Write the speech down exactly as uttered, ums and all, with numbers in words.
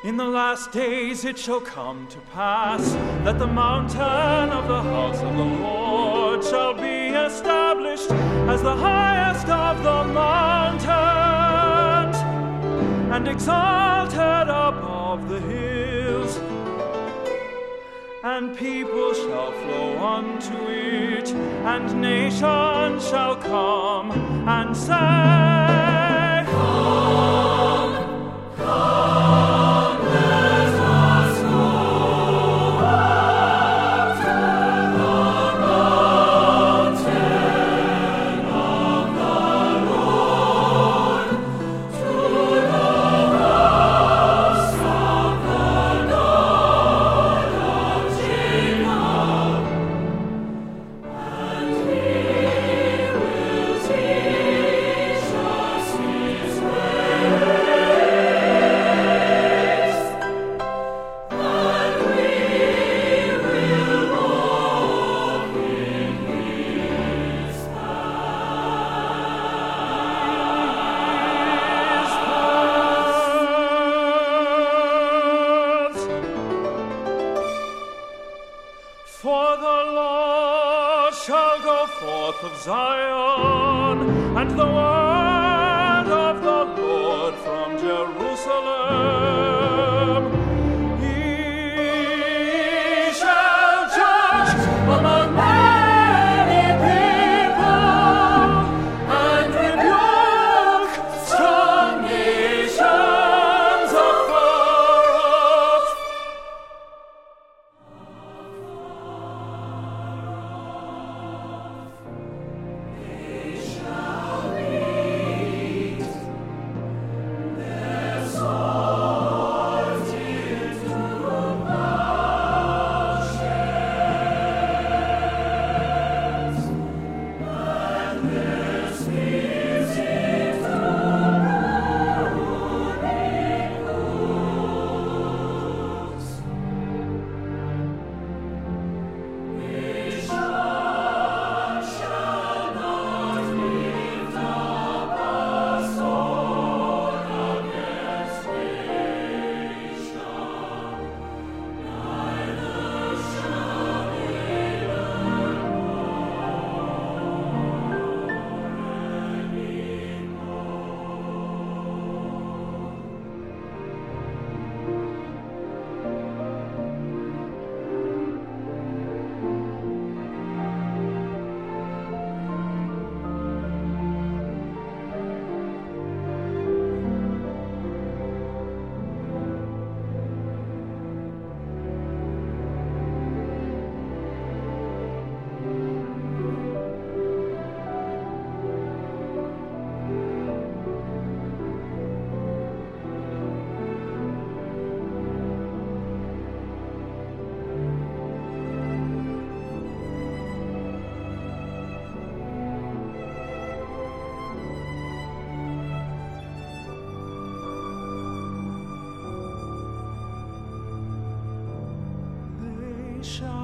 In the last days it shall come to pass that the mountain of the house of the Lord shall be established as the highest of the mountains, and exalted above the hills. And people shall flow unto it, and nations shall come and say, Come, come, let us go up to the mountain of the Lord, to the house of the Lord of Jacob, and He will teach us His ways, and we will walk in His paths. For the Lord shall go forth of Zion, and the word of the Lord from Jerusalem. He shall judge among many people, and rebuke strong nations afar off. They shall beat their swords into plowshares, and their spears into pruning hooks. Nation shall not lift up a sword against nation, neither shall they learn They shall